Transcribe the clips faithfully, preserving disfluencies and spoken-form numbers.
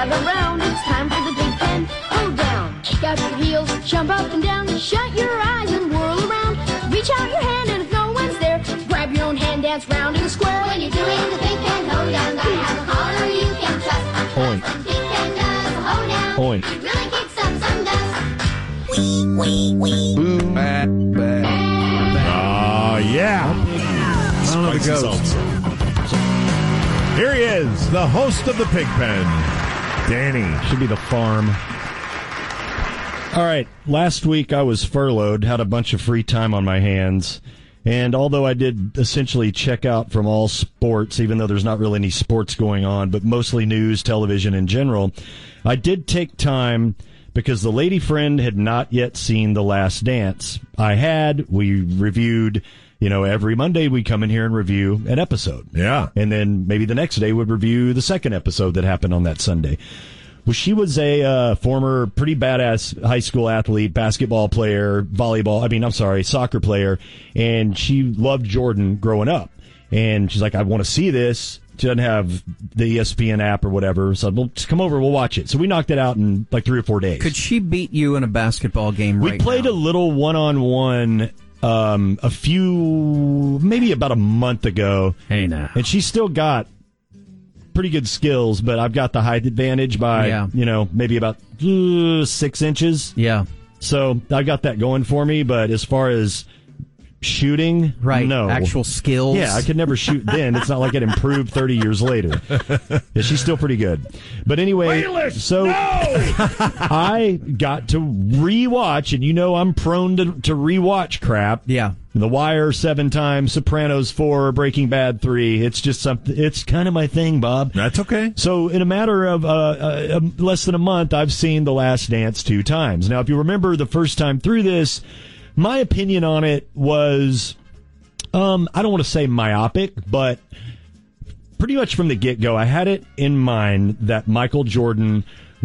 gather round. It's time for the Pig Pen Hoedown. Kick out your heels, jump up and down, shut your eyes and whirl around. Reach out your hand and if no one's there, grab your own hand, dance round in a square. When you're doing the Pig Pen Hoedown, gotta have a caller you can trust. Point. When Pig Pen does a hoedown, Point. it really kicks up some dust. Wee, wee, wee. Boo. Bat, bat. Oh, yeah. I don't know the ghost. Here he is, the host of the Pig Pen, Danny. Should be the farm. All right. Last week I was furloughed, had a bunch of free time on my hands. And although I did essentially check out from all sports, even though there's not really any sports going on, but mostly news, television in general, I did take time because the lady friend had not yet seen The Last Dance. I had. We reviewed, you know, every Monday we come in here and review an episode. Yeah. And then maybe the next day we'd review the second episode that happened on that Sunday. Well, she was a uh, former pretty badass high school athlete, basketball player, volleyball, I mean, I'm sorry, soccer player, and she loved Jordan growing up. And she's like, I want to see this. She doesn't have the E S P N app or whatever, so well, just come over, we'll watch it. So we knocked it out in like three or four days. Could she beat you in a basketball game right We played now? a little one-on-one um, a few, maybe about a month ago. Hey, now. And she still got pretty good skills, but I've got the height advantage by, Yeah. you know, maybe about uh, six inches. Yeah. So I got that going for me, but as far as shooting, Right. no. Actual skills. Yeah, I could never shoot then. It's not like it improved thirty years later. Yeah, she's still pretty good. But anyway, Playlist, so no! I got to rewatch, and you know I'm prone to, to rewatch crap. Yeah. The Wire seven times, Sopranos four, Breaking Bad three. It's just something. It's kind of my thing, Bob. That's okay. So in a matter of uh, uh, less than a month, I've seen The Last Dance two times. Now, if you remember the first time through this, my opinion on it was, um, I don't want to say myopic, but pretty much from the get-go, I had it in mind that Michael Jordan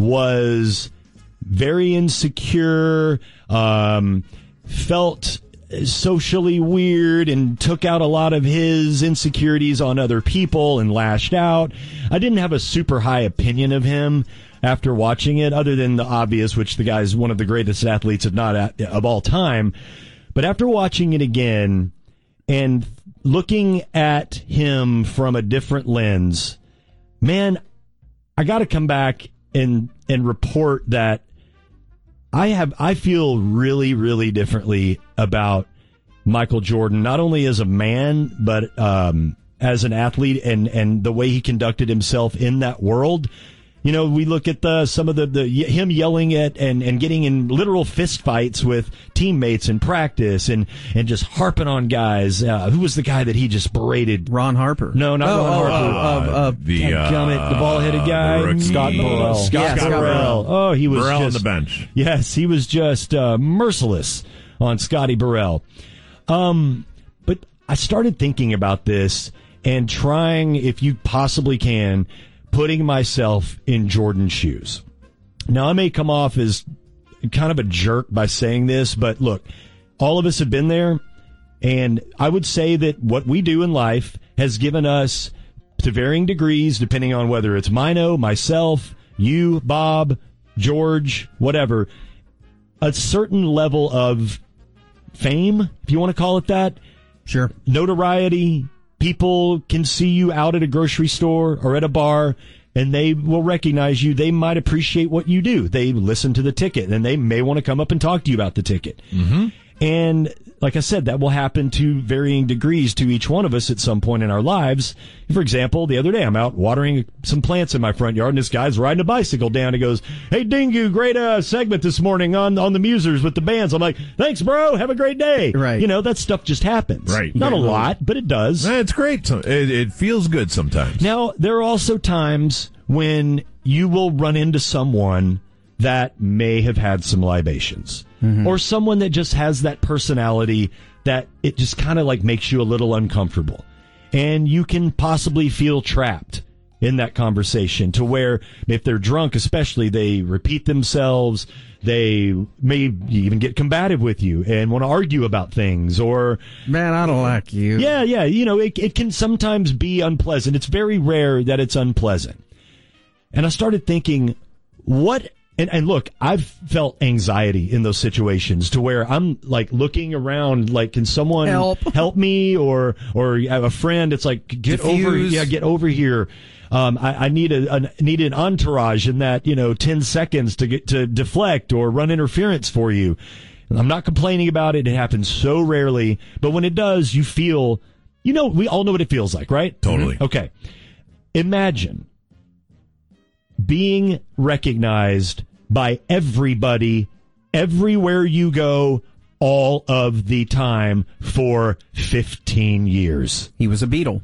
was very insecure, um, felt socially weird, and took out a lot of his insecurities on other people and lashed out. I didn't have a super high opinion of him after watching it, other than the obvious, which the guy's one of the greatest athletes, if not at, of all time. But after watching it again and looking at him from a different lens, man, I got to come back and and report that I have I feel really, really differently about Michael Jordan, not only as a man, but um, as an athlete, and, and the way he conducted himself in that world. You know, we look at the, some of the, the him yelling at and, and getting in literal fist fights with teammates in practice, and, and just harping on guys. Uh, who was the guy that he just berated? Ron Harper. No, not oh, Ron oh, Harper. Uh, uh, the Dadgummit, the ball-headed guy, the rookie. Scott Burrell. Scott, Yeah, Scott Scott Burrell. Oh, he was Burrell just on the bench. Yes, he was just uh, merciless on Scotty Burrell. Um, but I started thinking about this and trying, if you possibly can, putting myself in Jordan's shoes. Now, I may come off as kind of a jerk by saying this, but look, all of us have been there, and I would say that what we do in life has given us, to varying degrees, depending on whether it's Mino, myself, you, Bob, George, whatever, a certain level of fame, if you want to call it that. Sure. Notoriety. People can see you out at a grocery store or at a bar, and they will recognize you. They might appreciate what you do. They listen to the ticket, and they may want to come up and talk to you about the ticket. Mm-hmm. And like I said, that will happen to varying degrees to each one of us at some point in our lives. For example, the other day I'm out watering some plants in my front yard, and this guy's riding a bicycle down. He goes, "Hey, Dingu, great uh, segment this morning on on the Musers with the bands." I'm like, "Thanks, bro. Have a great day." Right. You know, that stuff just happens. Right. Not a Right. lot, but it does. Eh, It's great. So- It, it feels good sometimes. Now, there are also times when you will run into someone that may have had some libations, mm-hmm. or someone that just has that personality that it just kind of like makes you a little uncomfortable. And you can possibly feel trapped in that conversation, to where if they're drunk, especially, they repeat themselves. They may even get combative with you and want to argue about things, or Man, I don't like you. yeah, yeah, you know, it, it can sometimes be unpleasant. It's very rare that it's unpleasant. And I started thinking, what, and, and look, I've felt anxiety in those situations to where I'm like looking around, like, can someone help, help me? Or, or a friend, it's like, get Diffuse. over, yeah, get over here. Um, I, I need a, a need an entourage in that, you know, ten seconds to get to deflect or run interference for you. I'm not complaining about it. It happens so rarely, but when it does, you feel, you know, we all know what it feels like, right? Totally. Okay. Imagine being recognized by everybody, everywhere you go, all of the time for fifteen years. He was a Beatle.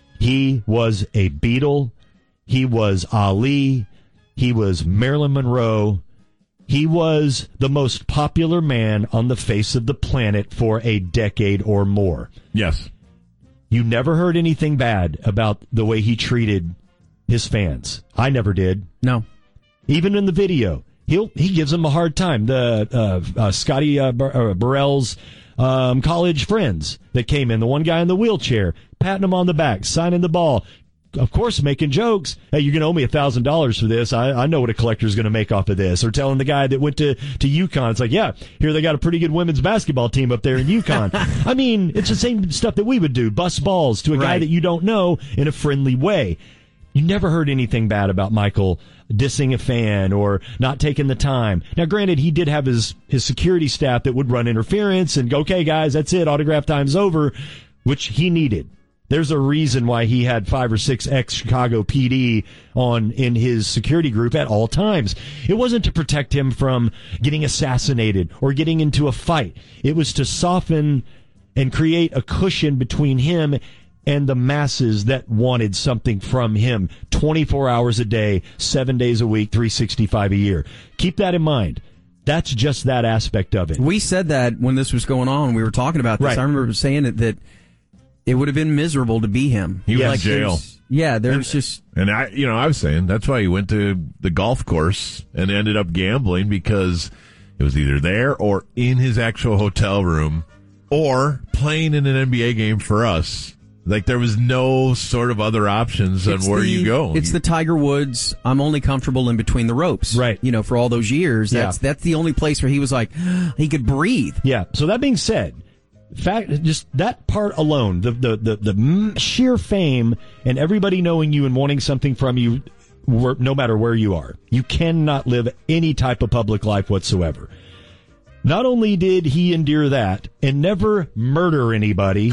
He was a Beatle. He was Ali. He was Marilyn Monroe. He was the most popular man on the face of the planet for a decade or more. Yes. You never heard anything bad about the way he treated his fans. I never did. No. Even in the video, he'll he gives them a hard time. The uh, uh, Scotty uh, Bur- uh, Burrell's um, college friends that came in, the one guy in the wheelchair, patting him on the back, signing the ball. Of course, making jokes. Hey, you're going to owe me a thousand dollars for this. I, I know what a collector's going to make off of this. Or telling the guy that went to, to UConn, it's like, yeah, here they got a pretty good women's basketball team up there in UConn. I mean, it's the same stuff that we would do. Bust balls to a guy Right. that you don't know in a friendly way. You never heard anything bad about Michael dissing a fan or not taking the time. Now, granted, he did have his, his security staff that would run interference and go, okay, guys, that's it. Autograph time's over, which he needed. There's a reason why he had five or six ex-Chicago P D on in his security group at all times. It wasn't to protect him from getting assassinated or getting into a fight. It was to soften and create a cushion between him and the masses that wanted something from him twenty-four hours a day, seven days a week, three sixty-five a year. Keep that in mind. That's just that aspect of it. We said that when this was going on. We were talking about this. Right. I remember saying it, that it would have been miserable to be him. He was Yes. in jail. There's- Yeah, there's And- just... And I, you know, I was saying that's why he went to the golf course and ended up gambling, because it was either there or in his actual hotel room or playing in an N B A game for us. Like, there was no sort of other options on It's where the- you go. It's the Tiger Woods, I'm only comfortable in between the ropes. Right. You know, for all those years. Yeah. That's that's the only place where he was like, he could breathe. Yeah. So that being said, fact, just that part alone, the the the, the sheer fame and everybody knowing you and wanting something from you, where, no matter where you are, you cannot live any type of public life whatsoever. Not only did he endure that and never murder anybody,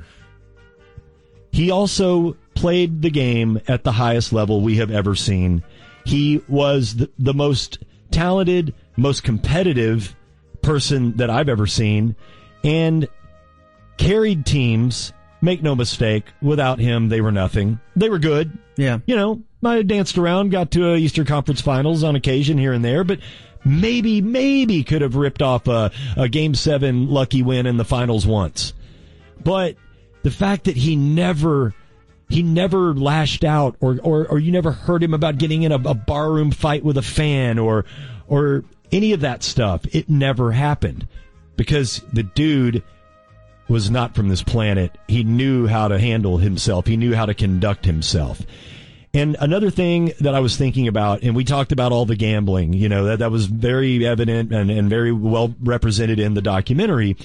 he also played the game at the highest level we have ever seen. He was the, the most talented, most competitive person that I've ever seen, and carried teams. Make no mistake, without him, they were nothing. They were good. Yeah. You know, I danced around, got to a Eastern Conference Finals on occasion here and there, but maybe, maybe could have ripped off a, a Game seven lucky win in the finals once. But the fact that he never, he never lashed out, or, or, or you never heard him about getting in a, a barroom fight with a fan, or, or any of that stuff, it never happened. Because the dude was not from this planet. He knew how to handle himself. He knew how to conduct himself. And another thing that I was thinking about, and we talked about all the gambling, you know, that, that was very evident and, and very well represented in the documentary.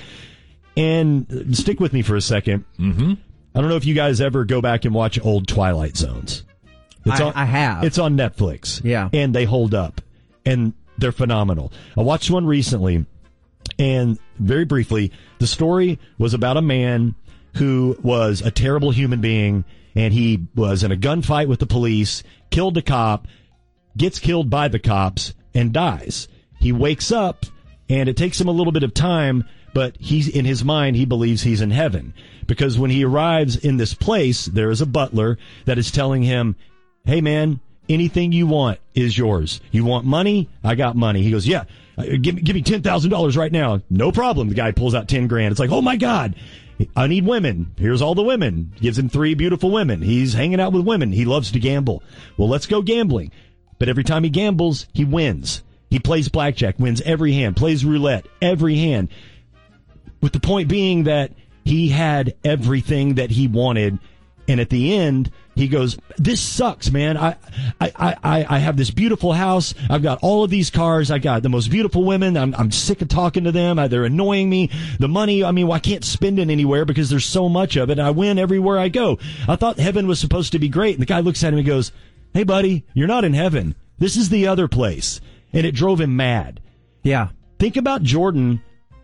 And stick with me for a second. Mm-hmm. I don't know if you guys ever go back and watch old Twilight Zones. It's I, on, I have. It's on Netflix. Yeah. And they hold up. And they're phenomenal. I watched one recently, and very briefly, the story was about a man who was a terrible human being, and he was in a gunfight with the police, killed a cop, gets killed by the cops, and dies. He wakes up, and it takes him a little bit of time, but he's in his mind, he believes he's in heaven. Because when he arrives in this place, there is a butler that is telling him, hey man, anything you want is yours. You want money? I got money. He goes, yeah, uh, give me, give me ten thousand dollars right now. No problem. The guy pulls out ten grand. It's like, oh my God, I need women. Here's all the women. Gives him three beautiful women. He's hanging out with women. He loves to gamble. Well, let's go gambling. But every time he gambles, he wins. He plays blackjack, wins every hand, plays roulette, every hand. With the point being that he had everything that he wanted, And at the end, he goes, "This sucks, man. I, I, I, I have this beautiful house. I've got all of these cars. I got the most beautiful women. I'm, I'm sick of talking to them. I, they're annoying me. The money, I mean, well, I can't spend it anywhere because there's so much of it. I win everywhere I go. I thought heaven was supposed to be great." And the guy looks at him and goes, "Hey, buddy, you're not in heaven. This is the other place." And it drove him mad. Yeah. Think about Jordan,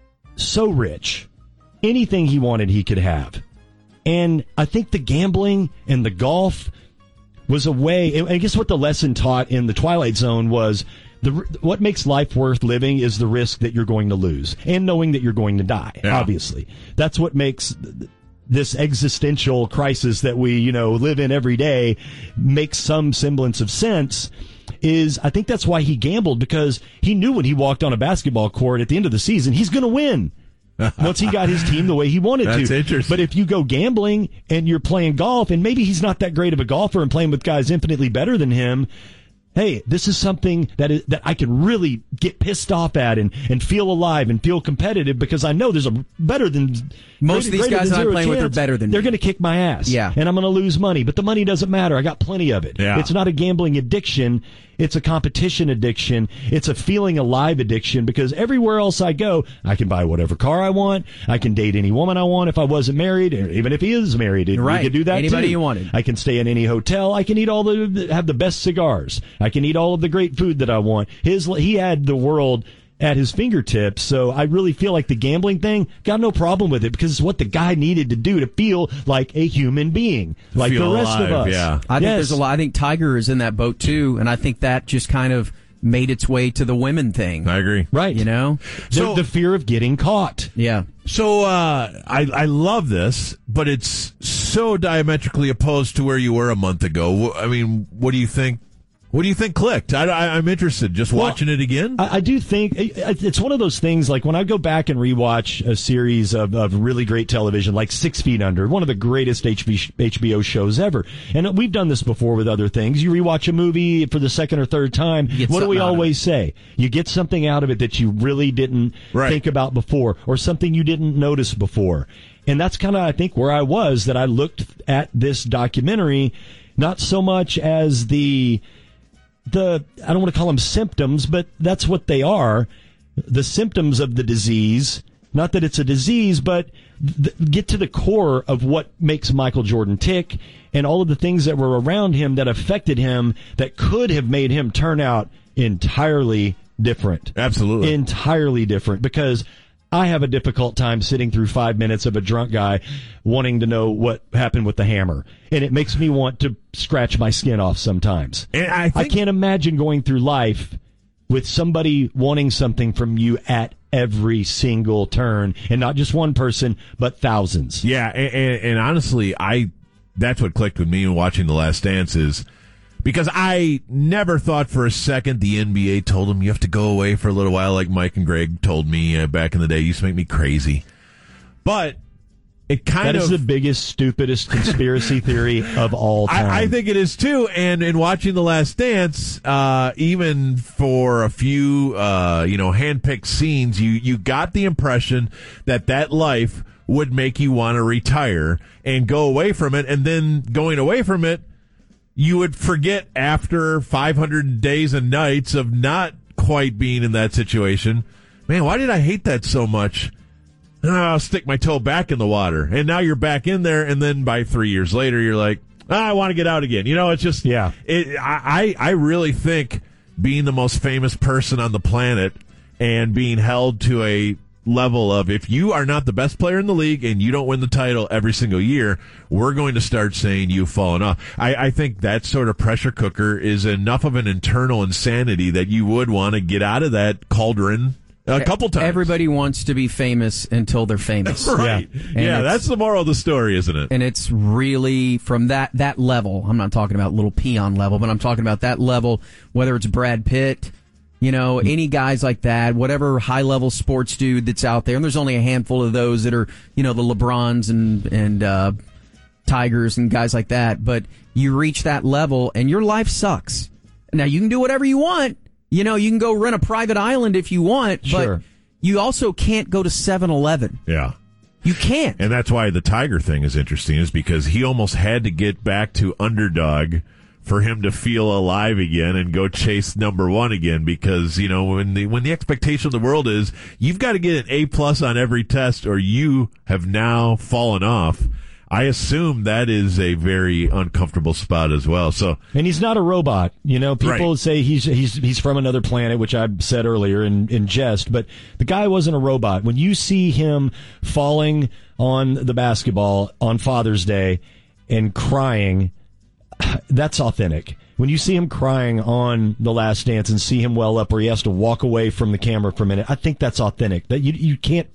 so rich. Anything he wanted, he could have. And I think the gambling and the golf was a way, and I guess what the lesson taught in the Twilight Zone was the what makes life worth living is the risk that you're going to lose and knowing that you're going to die, yeah. Obviously. That's what makes this existential crisis that we, you know, live in every day make some semblance of sense. Is I think that's why he gambled, because he knew when he walked on a basketball court at the end of the season, he's going to win. Once he got his team the way he wanted That's to. Interesting. But if you go gambling and you're playing golf, and maybe he's not that great of a golfer and playing with guys infinitely better than him, hey, this is something that is, that I can really get pissed off at and, and feel alive and feel competitive, because I know there's a better than most greater, of these guys I'm playing with are better than they're me. going to kick my ass. Yeah. And I'm going to lose money, but the money doesn't matter. I got plenty of it. Yeah. It's not a gambling addiction. It's a competition addiction. It's a feeling alive addiction, because everywhere else I go, I can buy whatever car I want. I can date any woman I want if I wasn't married, or even if he is married. Right. We could do that Anybody too. you wanted. I can stay in any hotel. I can eat all the, have the best cigars. I can eat all of the great food that I want. His, he had the world at his fingertips. So I really feel like the gambling thing, got no problem with it, because it's what the guy needed to do to feel like a human being, like feel the rest alive, of us. yeah. I think Yes. there's a lot. I think Tiger is in that boat too, and I think that just kind of made its way to the women thing. I agree. Right. You know? The, So- the fear of getting caught. Yeah. So uh, I I love this, but it's so diametrically opposed to where you were a month ago. I mean, what do you think? What do you think clicked? I, I, I'm interested. Just Well, watching it again. I, I do think it's one of those things, like when I go back and rewatch a series of, of really great television, like Six Feet Under, one of the greatest H B O shows ever. And we've done this before with other things. You rewatch a movie for the second or third time. get What do we something out of always say? You get something out of it that you really didn't Right. think about before, or something you didn't notice before. And that's kind of, I think, where I was, that I looked at this documentary, not so much as the... the, I don't want to call them symptoms, but that's what they are. The symptoms of the disease, not that it's a disease, but th- get to the core of what makes Michael Jordan tick, and all of the things that were around him that affected him that could have made him turn out entirely different. Absolutely. Entirely different, because I have a difficult time sitting through five minutes of a drunk guy wanting to know what happened with the hammer. And it makes me want to scratch my skin off sometimes. And I think- I can't imagine going through life with somebody wanting something from you at every single turn, and not just one person, but thousands. Yeah, and, and, and honestly, I that's what clicked with me in watching The Last Dance, is because I never thought for a second the N B A told him you have to go away for a little while, like Mike and Greg told me uh, back in the day. It used to make me crazy. But it kind That of... is the biggest, stupidest conspiracy theory of all time. I, I think it is too. And in watching The Last Dance, uh, even for a few, uh, you know, handpicked scenes, you, you got the impression that that life would make you want to retire and go away from it. And then going away from it, you would forget after five hundred days and nights of not quite being in that situation. Man, why did I hate that so much? Oh, I'll stick my toe back in the water. And now you're back in there, and then by three years later, you're like, oh, I want to get out again. You know, it's just, Yeah. It, I, I really think being the most famous person on the planet and being held to a level of, if you are not the best player in the league and you don't win the title every single year, we're going to start saying you've fallen off. I, I think that sort of pressure cooker is enough of an internal insanity that you would want to get out of that cauldron a couple times. Everybody wants to be famous until they're famous. Right. Yeah, Yeah, And it's- that's the moral of the story, isn't it? And it's really from that, that level. I'm not talking about little peon level, but I'm talking about that level, whether it's Brad Pitt, you know, any guys like that, whatever high level sports dude that's out there. And there's only a handful of those that are, you know, the LeBrons and, and, uh, Tigers and guys like that. But you reach that level and your life sucks. Now you can do whatever you want. You know, you can go rent a private island if you want, Sure. but you also can't go to seven eleven. Yeah. You can't. And that's why the Tiger thing is interesting, is because he almost had to get back to underdog for him to feel alive again and go chase number one again, because, you know, when the when the expectation of the world is you've got to get an A plus on every test or you have now fallen off, I assume that is a very uncomfortable spot as well. So, and he's not a robot. You know, people Right. say he's he's he's from another planet, which I said earlier in, in jest, but the guy wasn't a robot. When you see him falling on the basketball on Father's Day and crying, that's authentic. When you see him crying on The Last Dance and see him well up where he has to walk away from the camera for a minute, I think that's authentic. That you you can't.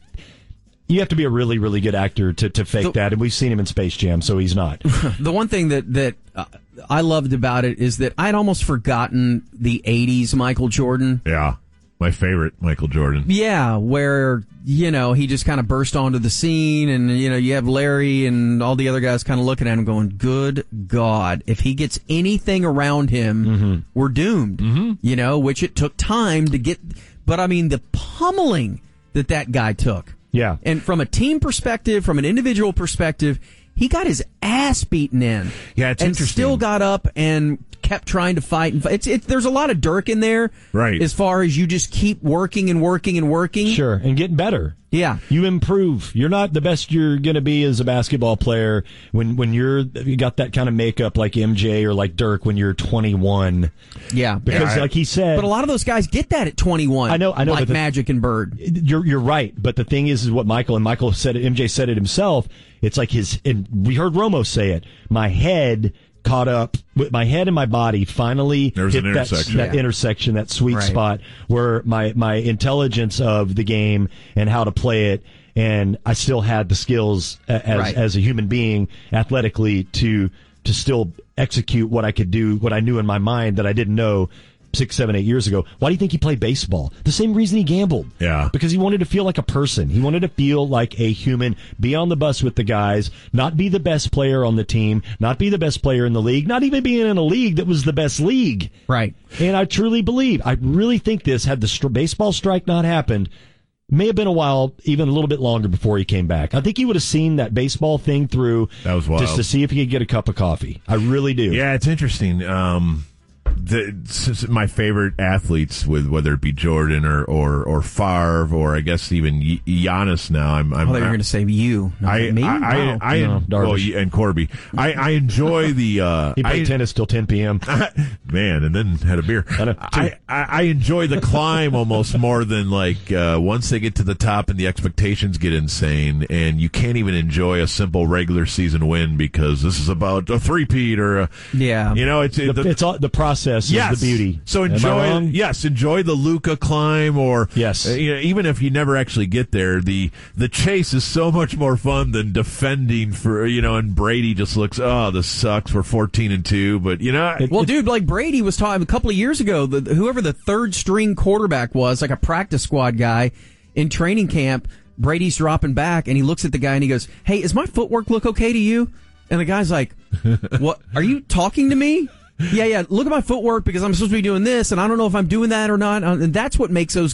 You have to be a really, really good actor to, to fake The- that, and we've seen him in Space Jam, so he's not. The one thing that that uh, I loved about it is that I'd almost forgotten the eighties Michael Jordan. yeah, my favorite Michael Jordan. Yeah, where, you know, he just kind of burst onto the scene, and, you know, you have Larry and all the other guys kind of looking at him going, good God, if he gets anything around him, Mm-hmm. we're doomed. Mm-hmm. You know, which it took time to get, but I mean, the pummeling that that guy took. Yeah. And from a team perspective, from an individual perspective, he got his ass beaten in. Yeah, it's and interesting. still got up and kept trying to fight. And fight. It's, it's there's a lot of Dirk in there, Right. As far as you just keep working and working and working. Sure, and getting better. Yeah. You improve. You're not the best you're going to be as a basketball player when when you're you got that kind of makeup like M J or like Dirk when you're twenty-one. Yeah, Because Yeah, I- like he said, but a lot of those guys get that at twenty-one. I know- I know, like but the- Magic and Bird. you're you're right, but the thing is, is what Michael and Michael said it, M J said it himself. It's like his, and we heard Romo say it. My head caught up with my head and my body finally There was hit an that, intersection. that Yeah. intersection, that sweet Right. spot where my, my intelligence of the game and how to play it, and I still had the skills a- as, Right. as a human being athletically to, to still execute what I could do, what I knew in my mind that I didn't know six, seven, eight years ago. Why do you think he played baseball? The same reason he gambled. Yeah. Because he wanted to feel like a person. He wanted to feel like a human, be on the bus with the guys, not be the best player on the team, not be the best player in the league, not even being in a league that was the best league. Right. And I truly believe, I really think this, had the stri- baseball strike not happened, may have been a while, even a little bit longer before he came back. I think he would have seen that baseball thing through That was wild. just to see if he could get a cup of coffee. I really do. Yeah, it's interesting. Um, the, since my favorite athletes, with whether it be Jordan or or or Favre or I guess even Gi- Giannis now, I'm. I'm I thought you were going to say you. Not I, me? I, I, Wow. I, No, well, Darvish. and Corby. I, I enjoy the. Uh, He played I, tennis till ten p.m. man, and then had a beer. I know, I, I, I enjoy the climb almost more than like uh, once they get to the top and the expectations get insane, and you can't even enjoy a simple regular season win because this is about a three-peat or a, Yeah. you know, it's it, The, the, it's all, the process yes. is the beauty. So Am I enjoy, wrong? yes, enjoy the Luca climb, or Yes. uh, you know, even if you never actually get there, the the chase is so much more fun than defending for you know. And Brady just looks, oh, this sucks. We're fourteen and two, but you know, It- Well, dude, like Brady was talking a couple of years ago, the, whoever the third string quarterback was, like a practice squad guy in training camp, Brady's dropping back and he looks at the guy and he goes, "Hey, is my footwork look okay to you?" And the guy's like, "What? Are you talking to me?" Yeah, yeah. Look at my footwork because I'm supposed to be doing this and I don't know if I'm doing that or not. And that's what makes those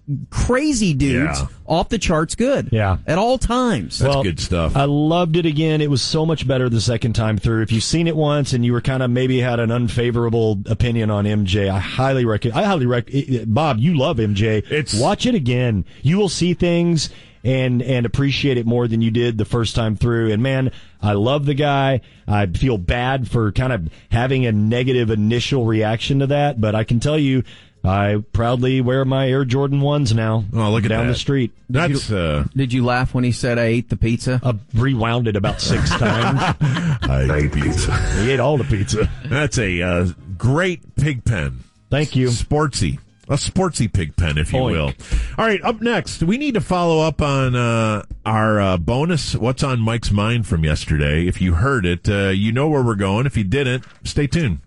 crazy dudes Yeah. off the charts good. Yeah. At all times. That's good stuff. I loved it again. It was so much better the second time through. If you've seen it once and you were kind of maybe had an unfavorable opinion on M J, I highly recommend. I highly recommend. Bob, you love M J. It's- watch it again. You will see things and and appreciate it more than you did the first time through. And man, I love the guy. I feel bad for kind of having a negative initial reaction to that, but I can tell you, I proudly wear my Air Jordan ones now. Oh, look at down that. the street. That's uh, Did you laugh when he said I ate the pizza? I rewound it about six times. I ate pizza. He ate all the pizza. That's a uh, great pig pen. Thank you. Sportsy. A sportsy pig pen, if you Oink. will. All right, up next, we need to follow up on uh, our uh, bonus What's on Mike's Mind from yesterday. If you heard it, uh, you know where we're going. If you didn't, stay tuned.